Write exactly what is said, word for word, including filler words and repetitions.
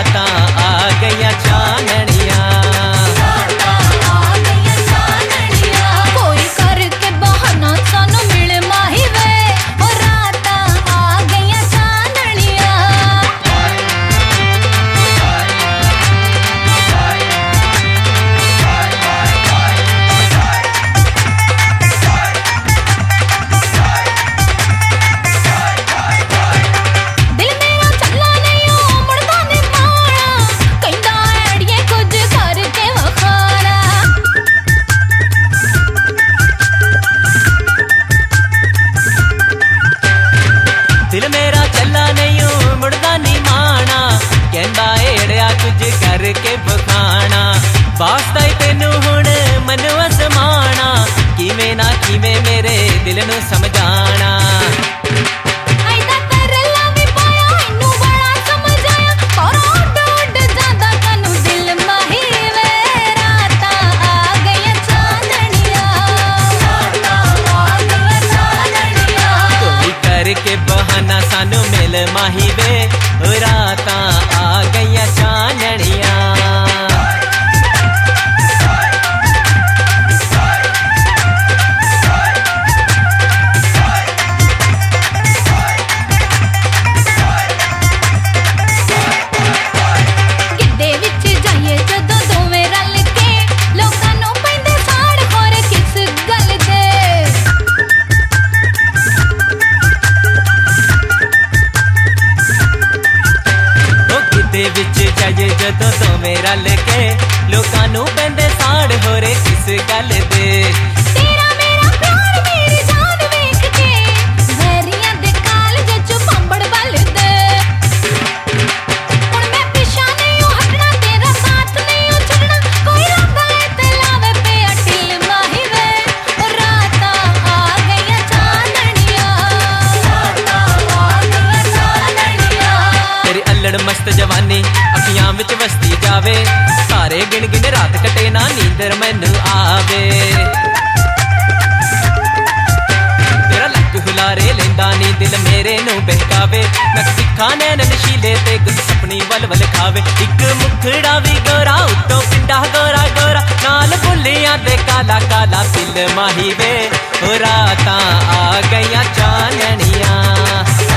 रातां आ गईयां चाननियां। दिल मेरा चला नहीं मुड़दा नहीं माना, कहंदा एड़िया कुछ करके बखाना। वास्ता ही तेनू हुण मनु आसमाना, किवें ना किवें मेरे दिल नू समझाना। के बहाना सानू मिल माही वे, रातां आ गईयां चाननियां। विच जाइए जदों दोवें रल के, लोकां नूं पैंदे साड़ हो रे किस गल दे। तेरा मेरा प्यार मेरी जान वेख के, वैरियां दे कालज च पंबड़ बल दे। हुण मैं पिछा नहीं हटना, तेरा साथ नहीं छड्डना, कोई रंदा ते लावे पे अटिल माही वे, रातां आ गईयां चाननियां। रातां आ गईयां चाननियां। तेरी अल्लड़ मस्त जवानी अखियां विच वसती जावे, सारे गिन गिन रात कटे ना नींदर मैनू आवे। तेरा लक हुलारे लेंदा नी दिल मेरे नू बहकावे, नक तिखा नैन नशीले ते गुल सपनी वल वल खावे। इक मुखड़ा भी गोरा उत्तों पिंडा गोरा गोरा, नाल बुलियां दे काला काला दिल माही वे, रातां आ गईयां चाननियां।